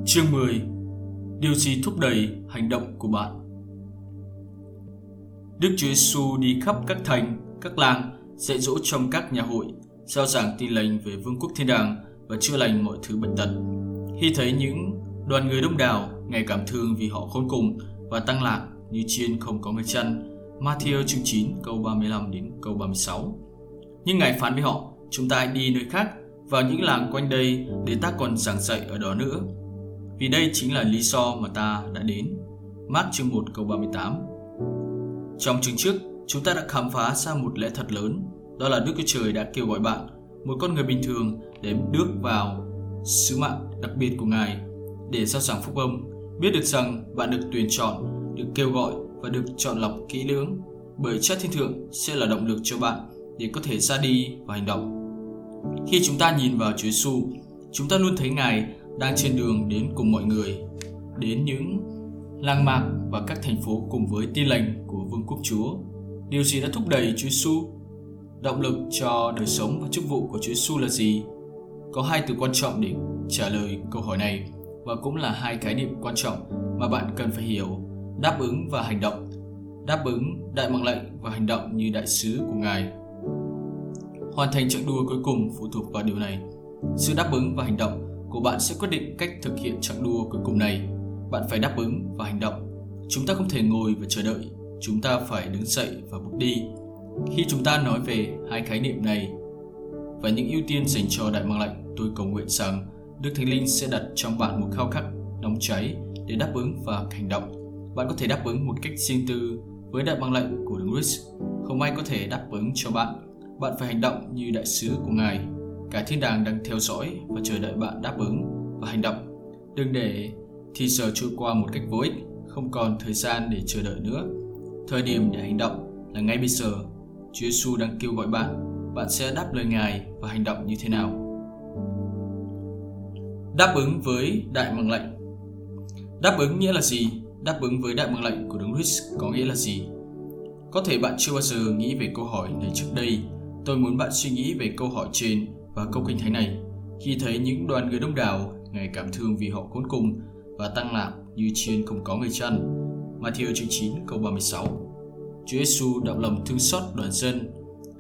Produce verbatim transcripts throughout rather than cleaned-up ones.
Chương mười. Điều gì thúc đẩy hành động của bạn? Đức Chúa Giêsu đi khắp các thành, các làng, dạy dỗ trong các nhà hội, rao giảng tin lành về vương quốc thiên đàng và chữa lành mọi thứ bệnh tật. Khi thấy những đoàn người đông đảo, Ngài cảm thương vì họ khốn cùng và tăng lạc như chiên không có người chăn. Ma-thi-ơ chương chín câu ba mươi lăm đến câu ba mươi sáu. Nhưng Ngài phán với họ: chúng ta hãy đi nơi khác, vào những làng quanh đây để ta còn giảng dạy ở đó nữa. Vì đây chính là lý do mà ta đã đến. Mác chương một câu ba mươi tám. Trong chương trước, chúng ta đã khám phá ra một lẽ thật lớn, đó là Đức Chúa Trời đã kêu gọi bạn, một con người bình thường, để bước vào sứ mạng đặc biệt của Ngài, để rao giảng phúc âm. Biết được rằng bạn được tuyển chọn, được kêu gọi và được chọn lọc kỹ lưỡng, bởi Cha Thiên Thượng sẽ là động lực cho bạn để có thể ra đi và hành động. Khi chúng ta nhìn vào Chúa Giêsu, chúng ta luôn thấy Ngài đang trên đường đến cùng mọi người, đến những làng mạc và các thành phố cùng với tin lành của Vương quốc Chúa. Điều gì đã thúc đẩy Chúa Giêsu? Động lực cho đời sống và chức vụ của Chúa Giêsu là gì? Có hai từ quan trọng để trả lời câu hỏi này, và cũng là hai khái niệm quan trọng mà bạn cần phải hiểu: đáp ứng và hành động. Đáp ứng đại mạng lệnh và hành động như đại sứ của Ngài. Hoàn thành chặng đua cuối cùng phụ thuộc vào điều này. Sự đáp ứng và hành động của bạn sẽ quyết định cách thực hiện chặng đua cuối cùng này. Bạn phải đáp ứng và hành động. Chúng ta không thể ngồi và chờ đợi, chúng ta phải đứng dậy và bước đi. Khi chúng ta nói về hai khái niệm này và những ưu tiên dành cho đại mạng lệnh, tôi cầu nguyện rằng Đức Thánh Linh sẽ đặt trong bạn một khao khát nóng cháy để đáp ứng và hành động. Bạn có thể đáp ứng một cách riêng tư với đại mạng lệnh của Đấng Christ. Không ai có thể đáp ứng cho bạn. Bạn phải hành động như đại sứ của Ngài. Cả thiên đàng đang theo dõi và chờ đợi bạn đáp ứng và hành động. Đừng để thì giờ trôi qua một cách vô ích, không còn thời gian để chờ đợi nữa. Thời điểm để hành động là ngay bây giờ. Chúa Giêsu đang kêu gọi bạn. Bạn sẽ đáp lời Ngài và hành động như thế nào? Đáp ứng với đại mạng lệnh. Đáp ứng nghĩa là gì? Đáp ứng với đại mạng lệnh của Đấng Christ có nghĩa là gì? Có thể bạn chưa bao giờ nghĩ về câu hỏi này trước đây. Tôi muốn bạn suy nghĩ về câu hỏi trên và câu kinh thánh này. Khi thấy những đoàn người đông đảo, Ngài cảm thương vì họ khốn cùng và tăng lạc như chiên không có người chăn. Ma-thi-ơ chương chín câu ba mươi sáu. Chúa Giêsu động lòng thương xót đoàn dân.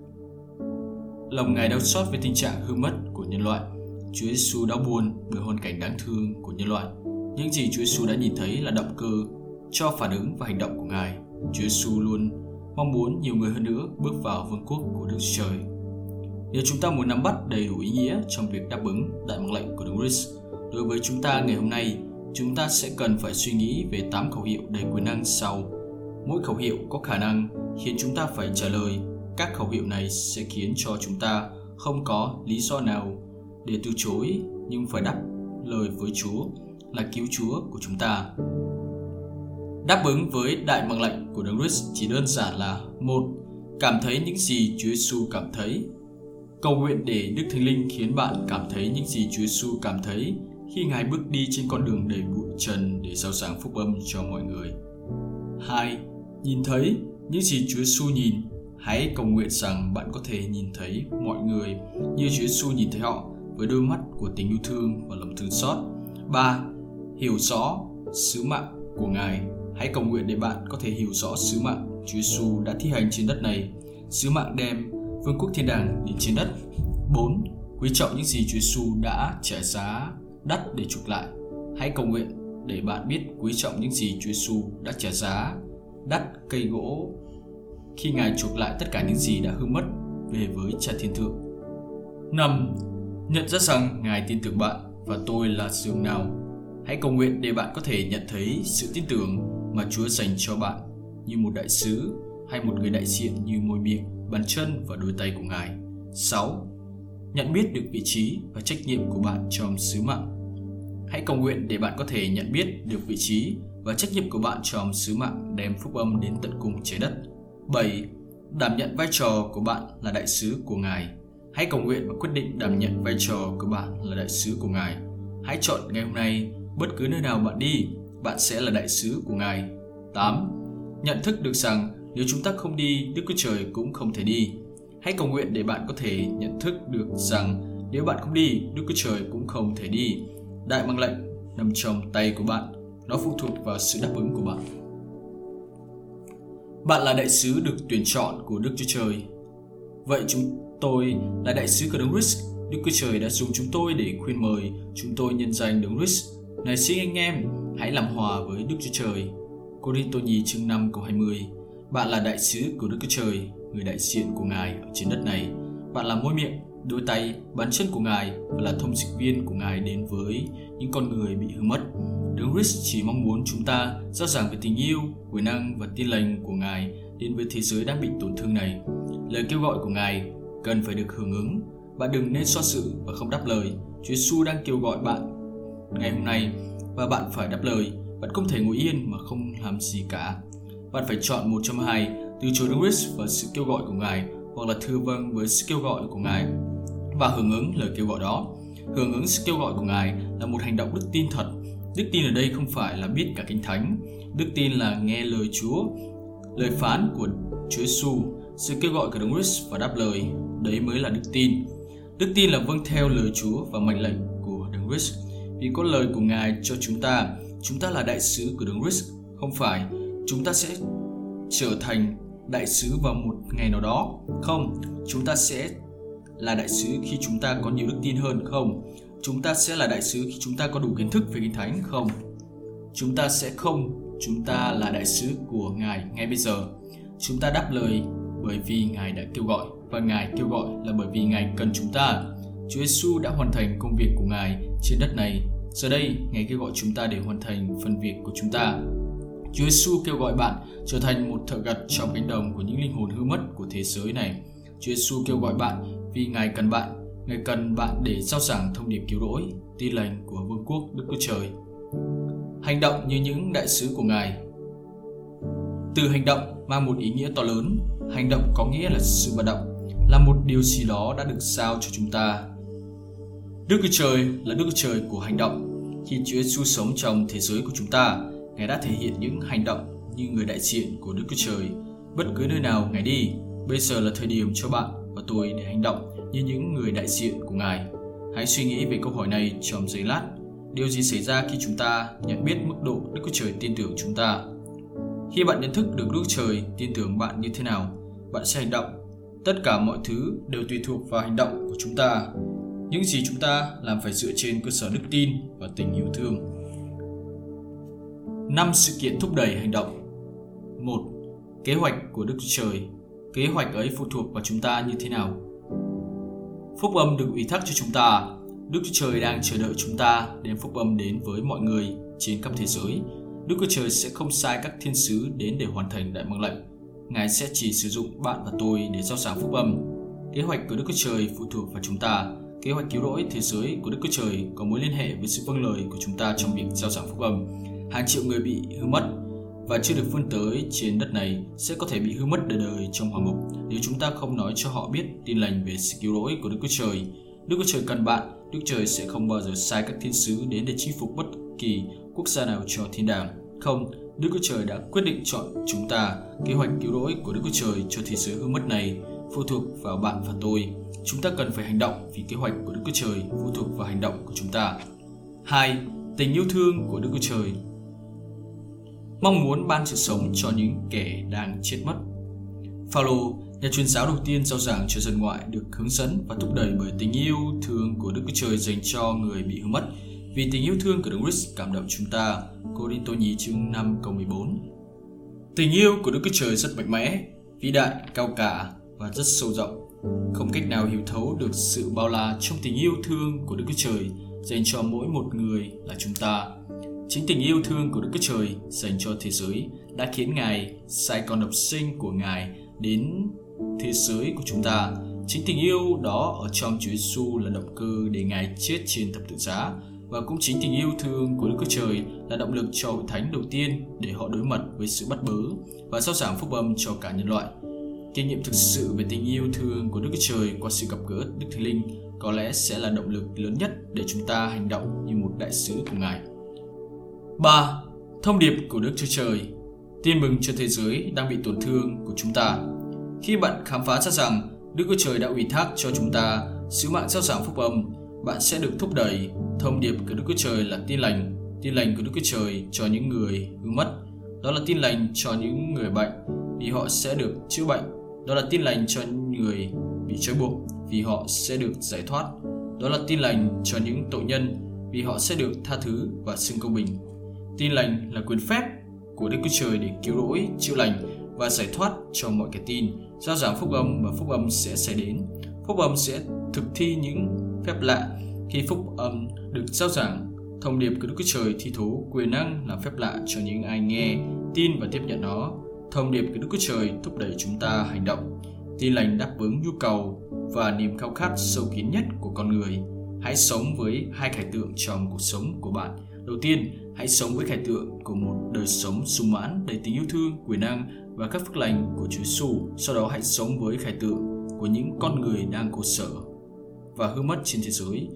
Lòng Ngài đau xót về tình trạng hư mất của nhân loại. Chúa Giêsu đau buồn bởi hoàn cảnh đáng thương của nhân loại. Những gì Chúa Giêsu đã nhìn thấy là động cơ cho phản ứng và hành động của Ngài. Chúa Giêsu luôn mong muốn nhiều người hơn nữa bước vào vương quốc của Đức Chúa Trời. Nếu chúng ta muốn nắm bắt đầy đủ ý nghĩa trong việc đáp ứng đại mạng lệnh của Đấng Christ, đối với chúng ta ngày hôm nay, chúng ta sẽ cần phải suy nghĩ về tám khẩu hiệu đầy quyền năng sau. Mỗi khẩu hiệu có khả năng khiến chúng ta phải trả lời. Các khẩu hiệu này sẽ khiến cho chúng ta không có lý do nào để từ chối, nhưng phải đáp lời với Chúa là cứu Chúa của chúng ta. Đáp ứng với đại mạng lệnh của Đấng Christ chỉ đơn giản là: một. Cảm thấy những gì Chúa Giêsu cảm thấy. Cầu nguyện để Đức Thánh Linh khiến bạn cảm thấy những gì Chúa Giêsu cảm thấy khi Ngài bước đi trên con đường đầy bụi trần để rao giảng phúc âm cho mọi người. Hai. Nhìn thấy những gì Chúa Giêsu nhìn. Hãy cầu nguyện rằng bạn có thể nhìn thấy mọi người như Chúa Giêsu nhìn thấy họ, với đôi mắt của tình yêu thương và lòng thương xót. Ba. Hiểu rõ sứ mạng của Ngài. Hãy cầu nguyện để bạn có thể hiểu rõ sứ mạng Chúa Giêsu đã thi hành trên đất này, sứ mạng đem vương quốc thiên đàng đến trên đất. Bốn. Quý trọng những gì Chúa Giêsu đã trả giá đắt để chuộc lại. Hãy cầu nguyện để bạn biết quý trọng những gì Chúa Giêsu đã trả giá đắt cây gỗ khi Ngài chuộc lại tất cả những gì đã hư mất về với Cha Thiên Thượng. Năm. Nhận ra rằng Ngài tin tưởng bạn và tôi là giường nào. Hãy cầu nguyện để bạn có thể nhận thấy sự tin tưởng mà Chúa dành cho bạn như một đại sứ hay một người đại diện như môi miệng, bàn chân và đôi tay của Ngài. Sáu. Nhận biết được vị trí và trách nhiệm của bạn trong sứ mạng. Hãy cầu nguyện để bạn có thể nhận biết được vị trí và trách nhiệm của bạn trong sứ mạng đem phúc âm đến tận cùng trái đất. Bảy. Đảm nhận vai trò của bạn là đại sứ của Ngài. Hãy cầu nguyện và quyết định đảm nhận vai trò của bạn là đại sứ của Ngài. Hãy chọn ngày hôm nay, bất cứ nơi nào bạn đi, bạn sẽ là đại sứ của Ngài. Tám. Nhận thức được rằng nếu chúng ta không đi, Đức Chúa Trời cũng không thể đi. Hãy cầu nguyện để bạn có thể nhận thức được rằng nếu bạn không đi, Đức Chúa Trời cũng không thể đi. Đại mạng lệnh nằm trong tay của bạn. Nó phụ thuộc vào sự đáp ứng của bạn. Bạn là đại sứ được tuyển chọn của Đức Chúa Trời. Vậy chúng tôi là đại sứ của Đấng Christ. Đức Chúa Trời đã dùng chúng tôi để khuyên mời chúng tôi nhân danh Đấng Christ. Này xin anh em, hãy làm hòa với Đức Chúa Trời. Cô-rinh-tô nhì chương năm câu hai mươi. Bạn là đại sứ của Đức Chúa Trời, người đại diện của Ngài ở trên đất này. Bạn là môi miệng, đôi tay, bàn chân của Ngài và là thông dịch viên của Ngài đến với những con người bị hư mất. Đấng Christ chỉ mong muốn chúng ta rao giảng về tình yêu, quyền năng và tin lành của Ngài đến với thế giới đang bị tổn thương này. Lời kêu gọi của Ngài cần phải được hưởng ứng. Bạn đừng nên so sự và không đáp lời. Chúa Giêsu đang kêu gọi bạn ngày hôm nay và bạn phải đáp lời. Bạn không thể ngồi yên mà không làm gì cả. Bạn phải chọn một trong hai, từ chối Đấng Christ và sự kêu gọi của Ngài, hoặc là thưa vâng với sự kêu gọi của Ngài và hưởng ứng lời kêu gọi đó. Hưởng ứng sự kêu gọi của Ngài là một hành động đức tin thật. Đức tin ở đây không phải là biết cả Kinh Thánh. Đức tin là nghe lời Chúa, lời phán của Chúa Giêsu, sự kêu gọi của Đấng Christ và đáp lời. Đấy mới là đức tin. Đức tin là vâng theo lời Chúa và mệnh lệnh của Đấng Christ. Vì có lời của Ngài cho chúng ta, chúng ta là đại sứ của Đấng Christ. Không phải chúng ta sẽ trở thành đại sứ vào một ngày nào đó. Không, chúng ta sẽ là đại sứ khi chúng ta có nhiều đức tin hơn. Không, chúng ta sẽ là đại sứ khi chúng ta có đủ kiến thức về Kinh Thánh. Không, chúng ta sẽ không. Chúng ta là đại sứ của Ngài ngay bây giờ. Chúng ta đáp lời bởi vì Ngài đã kêu gọi, và Ngài kêu gọi là bởi vì Ngài cần chúng ta. Chúa Giêsu đã hoàn thành công việc của Ngài trên đất này. Giờ đây, Ngài kêu gọi chúng ta để hoàn thành phần việc của chúng ta. Chúa Giêsu kêu gọi bạn trở thành một thợ gặt trong cánh đồng của những linh hồn hư mất của thế giới này. Chúa Giêsu kêu gọi bạn vì Ngài cần bạn. Ngài cần bạn để rao giảng thông điệp cứu rỗi, tin lành của vương quốc Đức Chúa Trời. Hành động như những đại sứ của Ngài. Từ hành động mang một ý nghĩa to lớn. Hành động có nghĩa là sự vận động, là một điều gì đó đã được giao cho chúng ta. Đức Chúa Trời là Đức Chúa Trời của hành động. Khi Chúa Giêsu sống trong thế giới của chúng ta, Ngài đã thể hiện những hành động như người đại diện của Đức Chúa Trời. Bất cứ nơi nào Ngài đi, bây giờ là thời điểm cho bạn và tôi để hành động như những người đại diện của Ngài. Hãy suy nghĩ về câu hỏi này trong giây lát. Điều gì xảy ra khi chúng ta nhận biết mức độ Đức Chúa Trời tin tưởng chúng ta? Khi bạn nhận thức được Đức Chúa Trời tin tưởng bạn như thế nào, bạn sẽ hành động. Tất cả mọi thứ đều tùy thuộc vào hành động của chúng ta. Những gì chúng ta làm phải dựa trên cơ sở đức tin và tình yêu thương. năm sự kiện thúc đẩy hành động. một. Kế hoạch của Đức Chúa Trời. Kế hoạch ấy phụ thuộc vào chúng ta như thế nào? Phúc âm được ủy thác cho chúng ta. Đức Chúa Trời đang chờ đợi chúng ta đem phúc âm đến với mọi người trên khắp thế giới. Đức Chúa Trời sẽ không sai các thiên sứ đến để hoàn thành đại mệnh lệnh. Ngài sẽ chỉ sử dụng bạn và tôi để rao giảng phúc âm. Kế hoạch của Đức Chúa Trời phụ thuộc vào chúng ta. Kế hoạch cứu rỗi thế giới của Đức Chúa Trời có mối liên hệ với sự vâng lời của chúng ta trong việc rao giảng phúc âm. Hàng triệu người bị hư mất và chưa được vươn tới trên đất này sẽ có thể bị hư mất đời đời trong hỏa ngục nếu chúng ta không nói cho họ biết tin lành về sự cứu rỗi của Đức Chúa Trời. Đức Chúa Trời cần bạn. Đức Chúa Trời sẽ không bao giờ sai các thiên sứ đến để chinh phục bất kỳ quốc gia nào cho thiên đàng. Không, Đức Chúa Trời đã quyết định chọn chúng ta. Kế hoạch cứu rỗi của Đức Chúa Trời cho thế giới hư mất này phụ thuộc vào bạn và tôi. Chúng ta cần phải hành động vì kế hoạch của Đức Chúa Trời phụ thuộc vào hành động của chúng ta. hai. Tình yêu thương của Đức Chúa Trời. Mong muốn ban sự sống cho những kẻ đang chết mất. Phao-lô, nhà truyền giáo đầu tiên rao giảng cho dân ngoại, được hướng dẫn và thúc đẩy bởi tình yêu thương của Đức Chúa Trời dành cho người bị hư mất. Vì tình yêu thương của Đấng Christ cảm động chúng ta. Cô-rinh-tô nhì chương năm câu mười bốn. Tình yêu của Đức Chúa Trời rất mạnh mẽ, vĩ đại, cao cả và rất sâu rộng. Không cách nào hiểu thấu được sự bao la trong tình yêu thương của Đức Chúa Trời dành cho mỗi một người là chúng ta. Chính tình yêu thương của Đức Chúa Trời dành cho thế giới đã khiến Ngài sai con độc sinh của Ngài đến thế giới của chúng ta. Chính tình yêu đó ở trong Chúa Giêsu là động cơ để Ngài chết trên thập tự giá, và cũng chính tình yêu thương của Đức Chúa Trời là động lực cho hội thánh đầu tiên để họ đối mặt với sự bắt bớ và rao giảng phúc âm cho cả nhân loại. Kinh nghiệm thực sự về tình yêu thương của Đức Chúa Trời qua sự gặp gỡ Đức Thánh Linh có lẽ sẽ là động lực lớn nhất để chúng ta hành động như một đại sứ của Ngài. ba. Thông điệp của Đức Chúa Trời. Tin mừng cho thế giới đang bị tổn thương của chúng ta. Khi bạn khám phá ra rằng Đức Chúa Trời đã ủy thác cho chúng ta sứ mạng rao giảng phúc âm, bạn sẽ được thúc đẩy. Thông điệp của Đức Chúa Trời là tin lành. Tin lành của Đức Chúa Trời cho những người hư mất. Đó là tin lành cho những người bệnh vì họ sẽ được chữa bệnh. Đó là tin lành cho những người bị trói buộc vì họ sẽ được giải thoát. Đó là tin lành cho những tội nhân vì họ sẽ được tha thứ và xưng công bình. Tin lành là quyền phép của Đức Chúa Trời để cứu rỗi, chữa lành và giải thoát cho mọi kẻ tin. Rao giảng phúc âm và phúc âm sẽ xảy đến. Phúc âm sẽ thực thi những phép lạ. Khi phúc âm được rao giảng, thông điệp của Đức Chúa Trời thi thố quyền năng làm phép lạ cho những ai nghe, tin và tiếp nhận nó. Thông điệp của Đức Chúa Trời thúc đẩy chúng ta hành động. Tin lành đáp ứng nhu cầu và niềm khao khát sâu kín nhất của con người. Hãy sống với hai khải tượng trong cuộc sống của bạn. Đầu tiên, hãy sống với khải tượng của một đời sống sung mãn, đầy tình yêu thương, quyền năng và các phước lành của Chúa Giêsu. Sau đó hãy sống với khải tượng của những con người đang khổ sở và hư mất trên thế giới.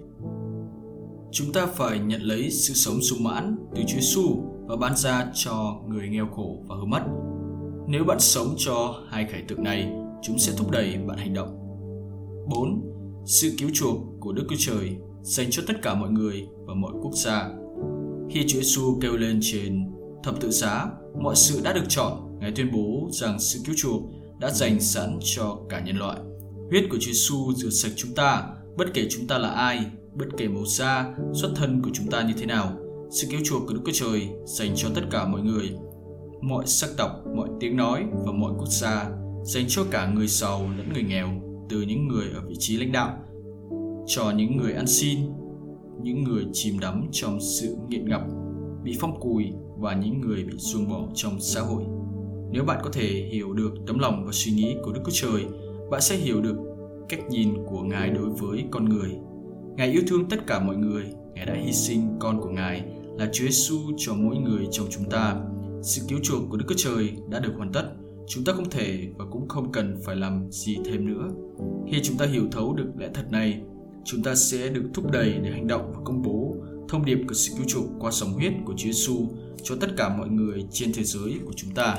Chúng ta phải nhận lấy sự sống sung mãn từ Chúa Giêsu và ban ra cho người nghèo khổ và hư mất. Nếu bạn sống cho hai khải tượng này, chúng sẽ thúc đẩy bạn hành động. bốn. Sự cứu chuộc của Đức Chúa Trời dành cho tất cả mọi người và mọi quốc gia. Khi Chúa Giêsu kêu lên trên thập tự giá, mọi sự đã được chọn. Ngài tuyên bố rằng sự cứu chuộc đã dành sẵn cho cả nhân loại. Huyết của Chúa Giêsu rửa sạch chúng ta, bất kể chúng ta là ai, bất kể màu da, xuất thân của chúng ta như thế nào. Sự cứu chuộc của Đức Chúa Trời dành cho tất cả mọi người, mọi sắc tộc, mọi tiếng nói và mọi quốc gia, dành cho cả người giàu lẫn người nghèo, từ những người ở vị trí lãnh đạo, cho những người ăn xin, những người chìm đắm trong sự nghiện ngập, bị phong cùi và những người bị ruồng bỏ trong xã hội. Nếu bạn có thể hiểu được tấm lòng và suy nghĩ của Đức Chúa Trời, bạn sẽ hiểu được cách nhìn của Ngài đối với con người. Ngài yêu thương tất cả mọi người. Ngài đã hy sinh con của Ngài là Chúa Giêsu cho mỗi người trong chúng ta. Sự cứu chuộc của Đức Chúa Trời đã được hoàn tất. Chúng ta không thể và cũng không cần phải làm gì thêm nữa. Khi chúng ta hiểu thấu được lẽ thật này, chúng ta sẽ được thúc đẩy để hành động và công bố thông điệp của sự cứu chuộc qua dòng huyết của Chúa Giêsu cho tất cả mọi người trên thế giới của chúng ta.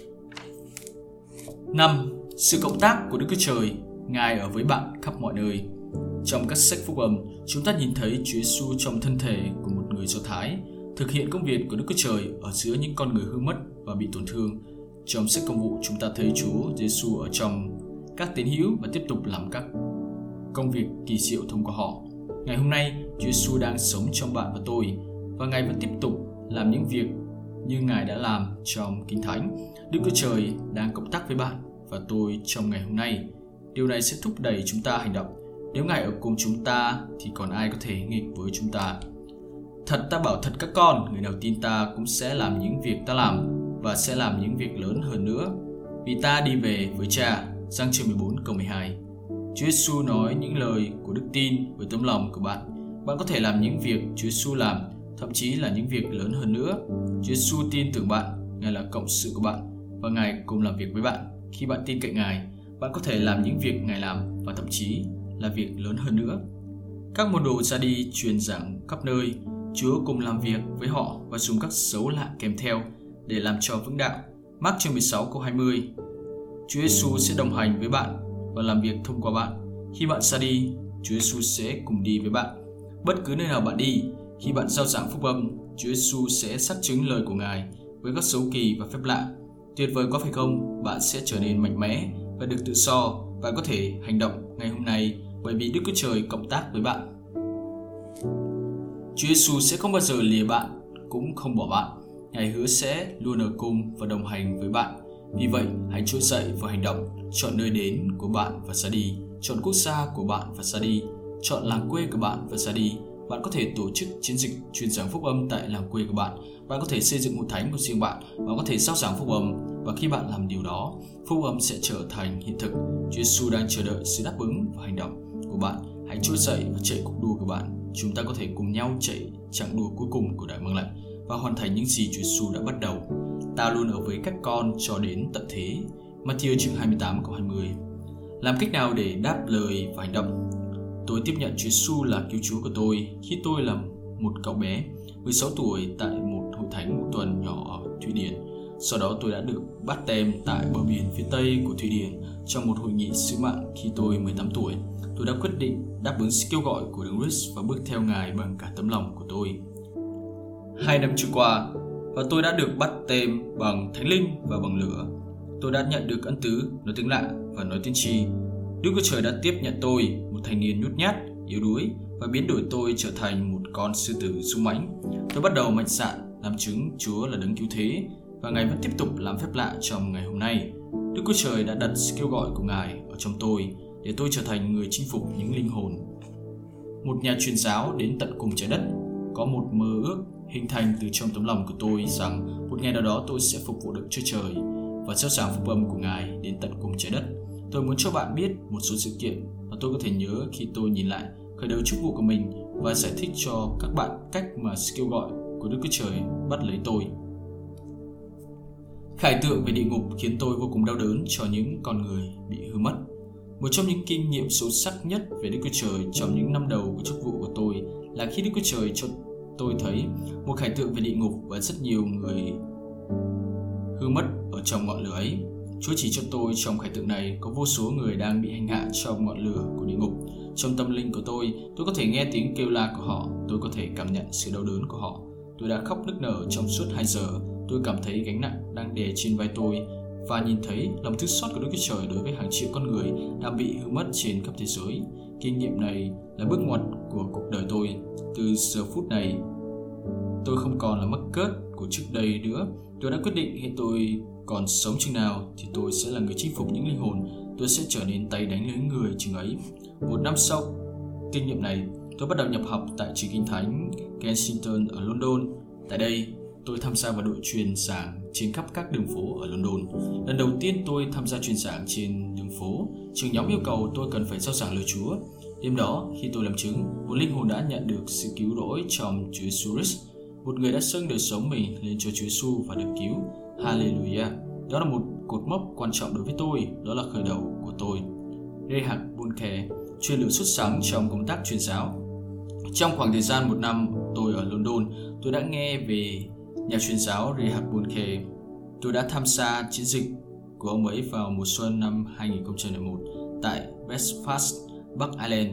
năm. Sự cộng tác của Đức Chúa Trời. Ngài ở với bạn khắp mọi nơi. Trong các sách phúc âm, chúng ta nhìn thấy Chúa Giêsu trong thân thể của một người Do Thái, thực hiện công việc của Đức Chúa Trời ở giữa những con người hư mất và bị tổn thương. Trong sách Công vụ, chúng ta thấy Chúa Giêsu ở trong các tín hữu và tiếp tục làm các công việc kỳ diệu thông qua họ. Ngày hôm nay, Chúa Giêsu đang sống trong bạn và tôi, và Ngài vẫn tiếp tục làm những việc như Ngài đã làm trong Kinh Thánh. Đức Chúa Trời đang cộng tác với bạn và tôi trong ngày hôm nay. Điều này sẽ thúc đẩy chúng ta hành động. Nếu Ngài ở cùng chúng ta thì còn ai có thể nghịch với chúng ta? Thật ta bảo thật các con, người nào tin ta cũng sẽ làm những việc ta làm và sẽ làm những việc lớn hơn nữa. Vì ta đi về với Cha. Giăng chương mười bốn câu mười hai. Chúa Giêsu nói những lời của đức tin với tấm lòng của bạn. Bạn có thể làm những việc Chúa Giêsu làm, thậm chí là những việc lớn hơn nữa. Chúa Giêsu tin tưởng bạn, Ngài là cộng sự của bạn và Ngài cùng làm việc với bạn. Khi bạn tin cậy Ngài, bạn có thể làm những việc Ngài làm và thậm chí là việc lớn hơn nữa. Các môn đồ ra đi truyền giảng khắp nơi. Chúa cùng làm việc với họ và dùng các dấu lạ kèm theo để làm cho vững đạo. Mác chương mười sáu câu hai mươi. Chúa Giêsu sẽ đồng hành với bạn và làm việc thông qua bạn. Khi bạn ra đi, Chúa Giêsu sẽ cùng đi với bạn. Bất cứ nơi nào bạn đi, khi bạn rao giảng phúc âm, Chúa Giêsu sẽ xác chứng lời của Ngài với các dấu kỳ và phép lạ. Tuyệt vời có phải không? Bạn sẽ trở nên mạnh mẽ và được tự do. Bạn có thể hành động ngày hôm nay bởi vì Đức Chúa Trời cộng tác với bạn. Chúa Giêsu sẽ không bao giờ lìa bạn, cũng không bỏ bạn. Ngài hứa sẽ luôn ở cùng và đồng hành với bạn. Vì vậy, hãy trỗi dậy và hành động. Chọn nơi đến của bạn và ra đi. Chọn quốc gia của bạn và ra đi. Chọn làng quê của bạn và ra đi. Bạn có thể tổ chức chiến dịch truyền giảng phúc âm tại làng quê của bạn. Bạn có thể xây dựng hội thánh của riêng bạn. Bạn có thể rao giảng phúc âm. Và khi bạn làm điều đó, phúc âm sẽ trở thành hiện thực. Chúa Giêsu đang chờ đợi sự đáp ứng và hành động của bạn. Hãy trỗi dậy và chạy cuộc đua của bạn. Chúng ta có thể cùng nhau chạy chặng đua cuối cùng của Đại Mừng Lệnh và hoàn thành những gì Chúa Giêsu đã bắt đầu. Ta luôn ở với các con cho đến tận thế. Ma-thi-ơ chương hai mươi tám câu hai mươi. Làm cách nào để đáp lời và hành động? Tôi tiếp nhận Chúa Giêsu là cứu Chúa của tôi khi tôi là một cậu bé mười sáu tuổi tại một hội thánh một tuần nhỏ ở Thụy Điển. Sau đó tôi đã được báp têm tại bờ biển phía tây của Thụy Điển trong một hội nghị sứ mạng khi tôi mười tám tuổi. Tôi đã quyết định đáp ứng sự kêu gọi của Đấng Christ và bước theo Ngài bằng cả tấm lòng của tôi. Hai năm trôi qua và tôi đã được bắt tên bằng Thánh Linh và bằng lửa. Tôi đã nhận được ân tứ, nói tiếng lạ và nói tiên tri. Đức Chúa Trời đã tiếp nhận tôi, một thanh niên nhút nhát, yếu đuối, và biến đổi tôi trở thành một con sư tử dũng mãnh. Tôi bắt đầu mạnh dạn làm chứng Chúa là đấng cứu thế, và Ngài vẫn tiếp tục làm phép lạ trong ngày hôm nay. Đức Chúa Trời đã đặt sự kêu gọi của Ngài ở trong tôi để tôi trở thành người chinh phục những linh hồn. Một nhà truyền giáo đến tận cùng trái đất có một mơ ước hình thành từ trong tấm lòng của tôi rằng một ngày nào đó tôi sẽ phục vụ được Chúa Trời và rao giảng phúc âm của Ngài đến tận cùng trái đất. Tôi muốn cho bạn biết một số sự kiện mà tôi có thể nhớ khi tôi nhìn lại khởi đầu chức vụ của mình và giải thích cho các bạn cách mà sự kêu gọi của Đức Chúa Trời bắt lấy tôi. Khải tượng về địa ngục khiến tôi vô cùng đau đớn cho những con người bị hư mất. Một trong những kinh nghiệm sâu sắc nhất về Đức Chúa Trời trong những năm đầu của chức vụ của tôi là khi Đức Chúa Trời cho tôi thấy một khải tượng về địa ngục và rất nhiều người hư mất ở trong ngọn lửa ấy. Chúa chỉ cho tôi trong khải tượng này có vô số người đang bị hành hạ trong ngọn lửa của địa ngục. Trong tâm linh của tôi, tôi có thể nghe tiếng kêu la của họ, tôi có thể cảm nhận sự đau đớn của họ. Tôi đã khóc nức nở trong suốt hai giờ. Tôi cảm thấy gánh nặng đang đè trên vai tôi và nhìn thấy lòng thương xót của Đức Chúa Trời đối với hàng triệu con người đang bị hư mất trên khắp thế giới. Kinh nghiệm này là bước ngoặt của cuộc đời tôi. Từ giờ phút này, tôi không còn là mắc cớt của trước đây nữa. Tôi đã quyết định hiện tôi còn sống chừng nào thì tôi sẽ là người chinh phục những linh hồn. Tôi sẽ trở nên tay đánh lấy người chừng ấy. Một năm sau kinh nghiệm này, tôi bắt đầu nhập học tại trường Kinh Thánh Kensington ở London. Tại đây, tôi tham gia vào đội truyền giảng trên khắp các đường phố ở London. Lần đầu tiên tôi tham gia truyền giảng trên đường phố, trường nhóm yêu cầu tôi cần phải rao giảng lời Chúa. Đêm đó, khi tôi làm chứng, một linh hồn đã nhận được sự cứu rỗi trong Chúa Giêsu Christ. Một người đã dâng đời sống mình lên cho Chúa Giêsu và được cứu. Hallelujah! Đó là một cột mốc quan trọng đối với tôi, đó là khởi đầu của tôi. Reinhard Bonnke truyền lửa xuất sáng trong công tác truyền giáo. Trong khoảng thời gian một năm tôi ở London, tôi đã nghe về nhà truyền giáo Reinhard Bonnke. Tôi đã tham gia chiến dịch của ông ấy vào mùa xuân năm hai nghìn không trăm lẻ một tại Belfast, Bắc Ireland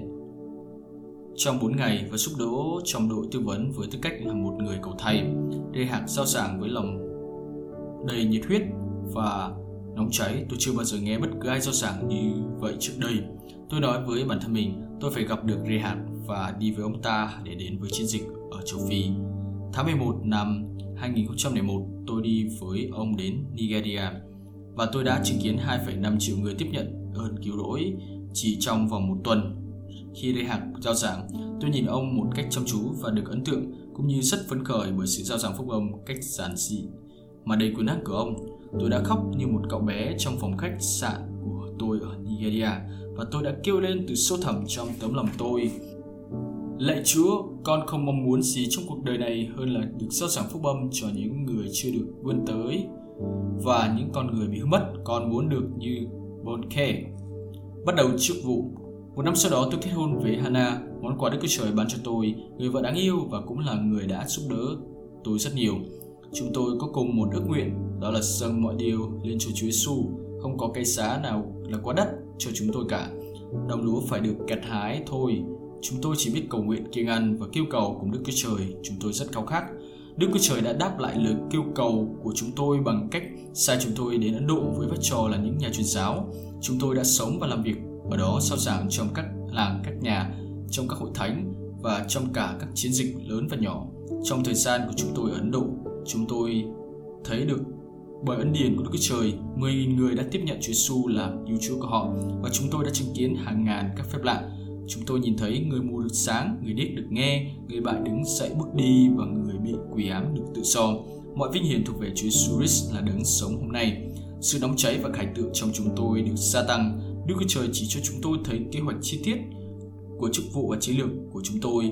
trong bốn ngày và giúp đỡ trong đội tư vấn với tư cách là một người cầu thầy. Reinhard rao giảng với lòng đầy nhiệt huyết và nóng cháy. Tôi chưa bao giờ nghe bất cứ ai rao giảng như vậy trước đây. Tôi nói với bản thân mình, tôi phải gặp được Reinhard và đi với ông ta để đến với chiến dịch ở châu Phi. Tháng mười một năm hai nghìn không trăm lẻ một, tôi đi với ông đến Nigeria và tôi đã chứng kiến hai phẩy năm triệu người tiếp nhận ơn cứu rỗi chỉ trong vòng một tuần. Khi Reinhard rao giảng, tôi nhìn ông một cách chăm chú và được ấn tượng cũng như rất phấn khởi bởi sự rao giảng phúc âm cách giản dị mà đầy quyền năng của ông. Tôi đã khóc như một cậu bé trong phòng khách sạn của tôi ở Nigeria và tôi đã kêu lên từ sâu thẳm trong tấm lòng tôi: Lạy Chúa, con không mong muốn gì trong cuộc đời này hơn là được rao giảng phúc âm cho những người chưa được vươn tới và những con người bị hư mất. Con muốn được như Bonnke. Bắt đầu chức vụ. Một năm sau đó tôi kết hôn với Hannah, món quà Đức Chúa Trời ban cho tôi, người vợ đáng yêu và cũng là người đã giúp đỡ tôi rất nhiều. Chúng tôi có cùng một ước nguyện, đó là dâng mọi điều lên cho Chúa Giêsu. Không có cái giá nào là quá đắt cho chúng tôi cả. Đồng lúa phải được gặt hái thôi. Chúng tôi chỉ biết cầu nguyện, kiêng ăn và kêu cầu cùng Đức Chúa Trời. Chúng tôi rất khao khát. Đức Chúa Trời đã đáp lại lời kêu cầu của chúng tôi bằng cách sai chúng tôi đến Ấn Độ với vai trò là những nhà truyền giáo. Chúng tôi đã sống và làm việc ở đó, rao giảng trong các làng, các nhà, trong các hội thánh và trong cả các chiến dịch lớn và nhỏ. Trong thời gian của chúng tôi ở Ấn Độ, chúng tôi thấy được bởi ân điển của Đức Chúa Trời, mười nghìn người đã tiếp nhận Chúa Giêsu làm cứu Chúa của họ và chúng tôi đã chứng kiến hàng ngàn các phép lạ. Chúng tôi nhìn thấy người mù được sáng, người điếc được nghe, người bại đứng dậy bước đi và người bị quỷ ám được tự do. Mọi vinh hiển thuộc về Chúa Giêsu Christ là đấng sống hôm nay. Sự nóng cháy và khải tượng trong chúng tôi được gia tăng. Đức Chúa Trời chỉ cho chúng tôi thấy kế hoạch chi tiết của chức vụ và chiến lược của chúng tôi.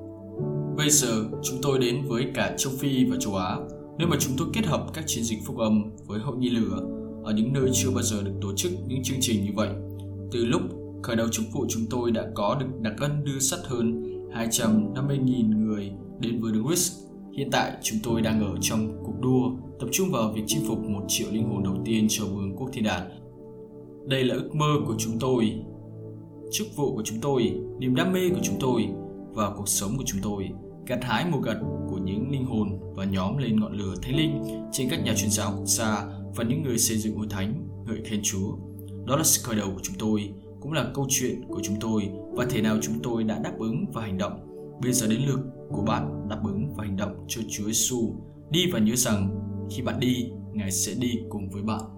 Bây giờ chúng tôi đến với cả châu Phi và châu Á, nơi mà chúng tôi kết hợp các chiến dịch phúc âm với hội nghi lửa ở những nơi chưa bao giờ được tổ chức những chương trình như vậy. Từ lúc khởi đầu chức vụ, chúng tôi đã có được đặc ân đưa sắt hơn hai trăm năm mươi nghìn người đến với Đấng Christ. Hiện tại chúng tôi đang ở trong cuộc đua tập trung vào việc chinh phục một triệu linh hồn đầu tiên cho vương quốc thiên đàng. Đây là ước mơ của chúng tôi, chức vụ của chúng tôi, niềm đam mê của chúng tôi và cuộc sống của chúng tôi, gặt hái mùa gặt của những linh hồn nhóm lên ngọn lửa thánh linh trên các nhà truyền giáo quốc gia và những người xây dựng hội thánh ngợi khen Chúa. Đó là sự khởi đầu của chúng tôi, cũng là câu chuyện của chúng tôi và thế nào chúng tôi đã đáp ứng và hành động. Bây giờ đến lượt của bạn đáp ứng và hành động cho Chúa Giêsu. Đi và nhớ rằng khi bạn đi, Ngài sẽ đi cùng với bạn.